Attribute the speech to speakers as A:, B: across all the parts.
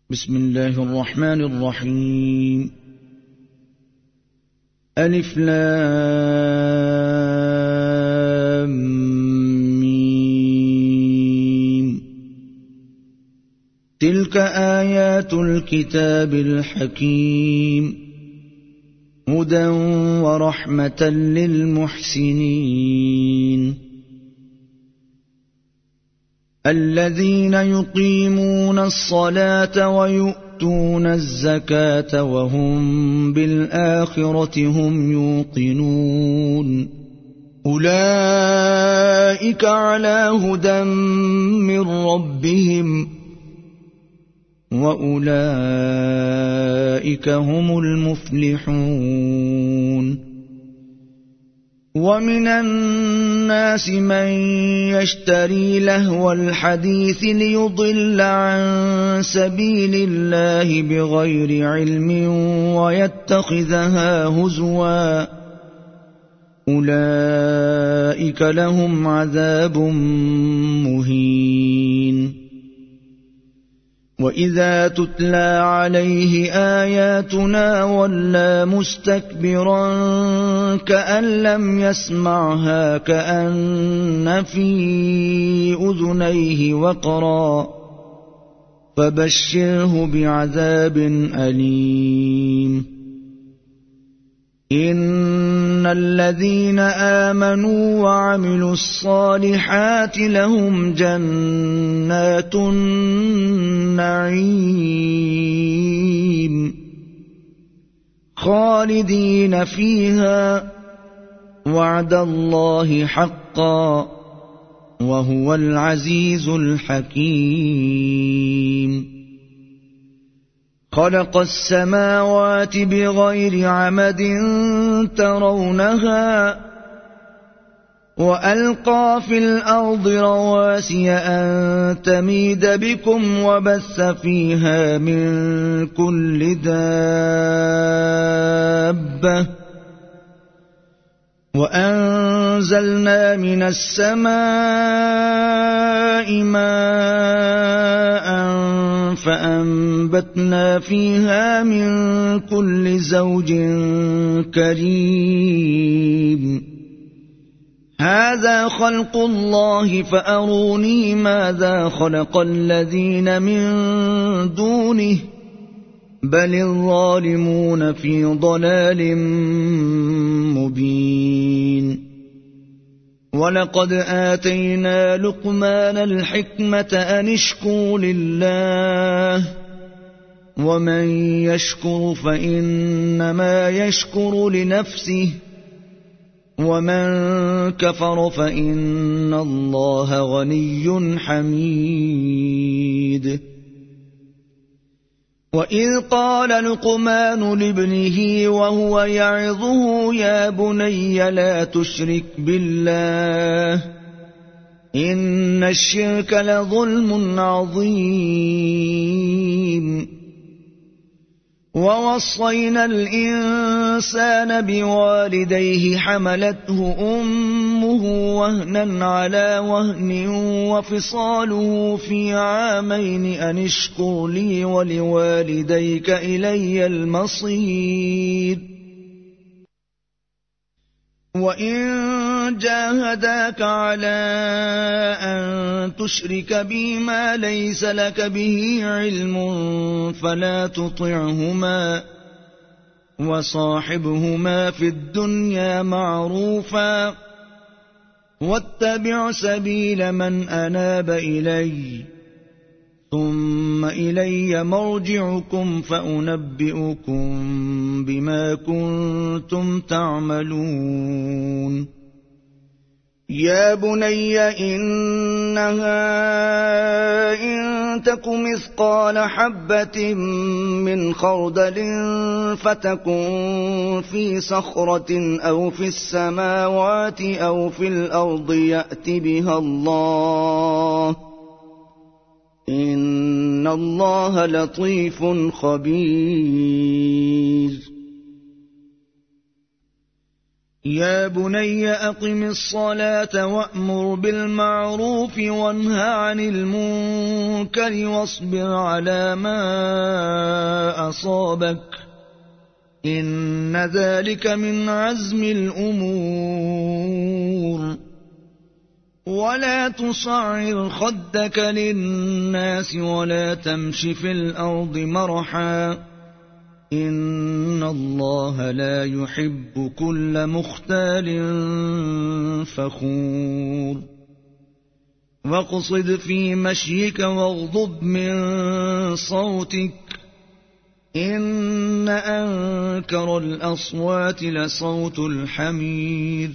A: بسم الله الرحمن الرحيم. ألف لام ميم. تلك آيات الكتاب الحكيم هدى ورحمة للمحسنين الذين يقيمون الصلاة ويؤتون الزكاة وهم بالآخرة هم يوقنون أولئك على هدى من ربهم وأولئك هم المفلحون ومن الناس من يشتري لهو الحديث ليضل عن سبيل الله بغير علم ويتخذها هزوا أولئك لهم عذاب مهين وإذا تتلى عليه آياتنا ولى مستكبرا كأن لم يسمعها كأن في أذنيه وقرا فبشره بعذاب أليم إن الذين آمنوا وعملوا الصالحات لهم جنات النعيم خالدين فيها وعد الله حقا وهو العزيز الحكيم خلق السماوات بغير عمد ترونها وألقى في الأرض رواسي أن تميد بكم وبث فيها من كل دابة وأنزلنا من السماء ماء فأنبتنا فيها من كل زوج كريم هذا خلق الله فأروني ماذا خلق الذين من دونه بل الظالمون في ضلال مبين ولقد آتينا لقمان الحكمة أن اشكر لله ومن يشكر فإنما يشكر لنفسه ومن كفر فإن الله غني حميد وإذ قال لقمان لابنه وهو يعظه يا بني لا تشرك بالله إن الشرك لظلم عظيم ووصينا الإنسان بوالديه حملته أمه وهنا على وهن وفصاله في عامين أن اشكر لي ولوالديك إلي المصير وإن جاهداك على أن تشرك بي ما ليس لك به علم فلا تطعهما وصاحبهما في الدنيا معروفا واتبع سبيل من أناب إلي ثم إلي مرجعكم فأنبئكم بما كنتم تعملون يا بني إنها إن تك مثقال حبة من خردل فتكن في صخرة أو في السماوات أو في الأرض يأت بها الله إن الله لطيف خبير يا بني أقم الصلاة وأمر بالمعروف وانه عن المنكر واصبر على ما أصابك إن ذلك من عزم الأمور ولا تصعر خدك للناس ولا تمش في الأرض مرحا إن الله لا يحب كل مختال فخور واقصد في مشيك واغضض من صوتك إن أنكر الأصوات لصوت الحمير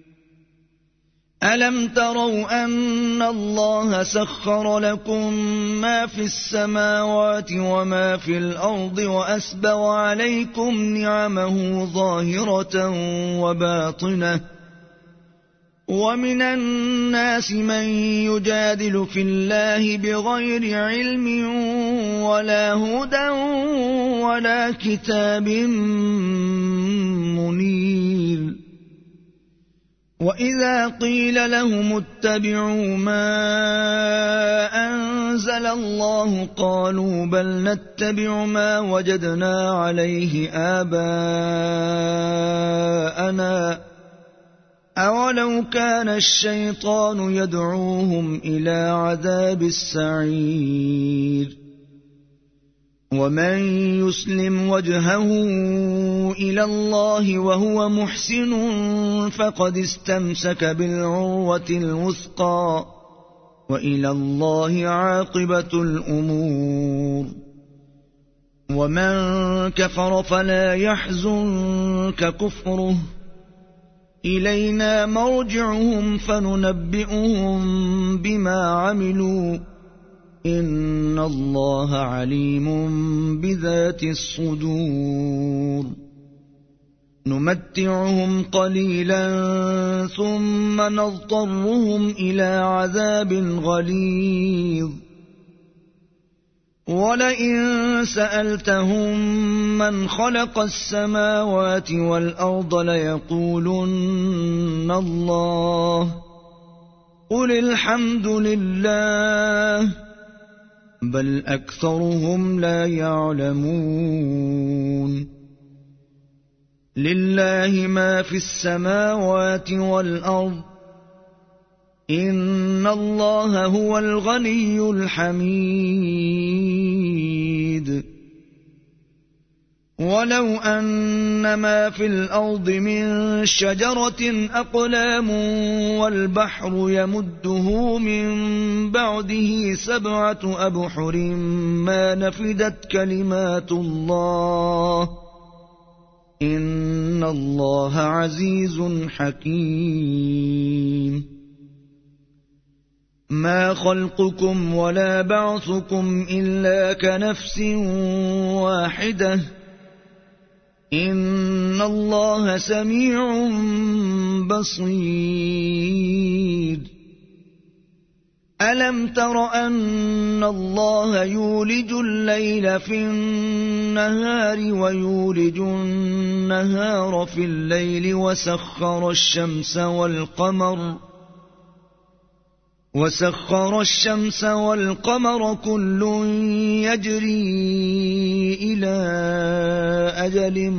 A: ألم تروا أن الله سخر لكم ما في السماوات وما في الأرض وأسبغ عليكم نعمه ظاهرة وباطنة ومن الناس من يجادل في الله بغير علم ولا هدى ولا كتاب منير وإذا قيل لهم اتبعوا ما أنزل الله قالوا بل نتبع ما وجدنا عليه آباءنا أولو كان الشيطان يدعوهم إلى عذاب السعير ومن يسلم وجهه إلى الله وهو محسن فقد استمسك بالعروة الوثقى وإلى الله عاقبة الأمور ومن كفر فلا يحزنك كفره إلينا مرجعهم فننبئهم بما عملوا إن الله عليم بذات الصدور نمتعهم قليلا ثم نضطرهم إلى عذاب غليظ ولئن سألتهم من خلق السماوات والأرض ليقولن الله قل الحمد لله بل أكثرهم لا يعلمون لله ما في السماوات والأرض إن الله هو الغني الحميد ولو أن ما في الأرض من شجرة أقلام والبحر يمده من بعده 7 أبحر ما نفدت كلمات الله إن الله عزيز حكيم ما خلقكم ولا بعثكم إلا كنفس واحدة إن الله سميع بصير ألم تر أن الله يولج الليل في النهار ويولج النهار في الليل وسخر الشمس والقمر كل يجري إلى أجل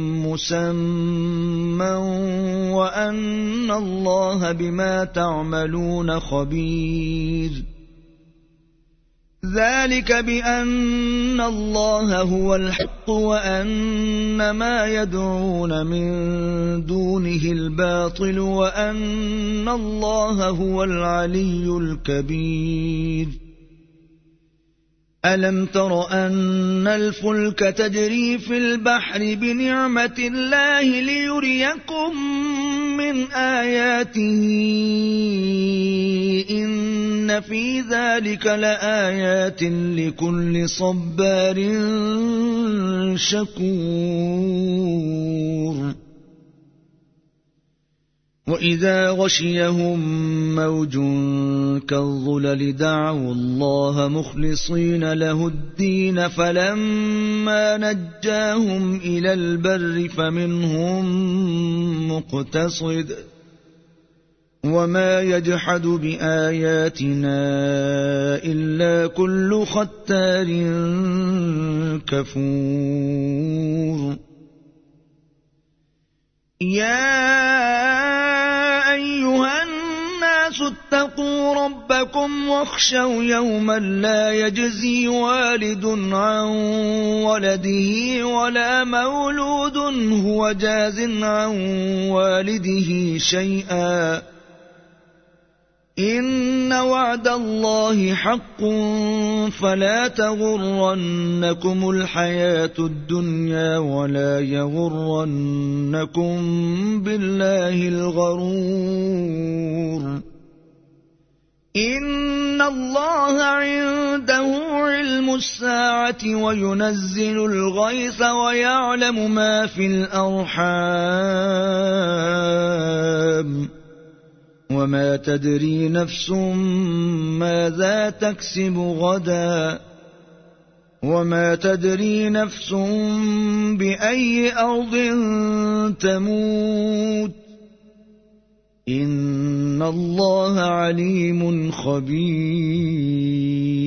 A: مسمى وأن الله بما تعملون خبير ذلك بأن الله هو الحق وأن ما يدعون من دونه الباطل وأن الله هو العلي الكبير ألم تر أن الفلك تجري في البحر بنعمة الله ليريكم من آياته إن في ذلك لآيات لكل صبار شكور وإذا غشيهم موج كالظلل دعوا الله مخلصين له الدين فلما نجاهم إلى البر فمنهم مقتصد وما يجحد بآياتنا إلا كل ختار كفور يا أيها الناس اتقوا ربكم واخشوا يوما لا يجزي والد عن ولده ولا مولود هو جاز عن والده شيئا إن وعد الله حق فلا تغرنكم الحياة الدنيا ولا يغرنكم بالله الغرور إن الله عنده علم الساعة وينزل الغيث ويعلم ما في الأرحام وما تدري نفس ماذا تكسب غدا وما تدري نفس بأي أرض تموت إن الله عليم خبير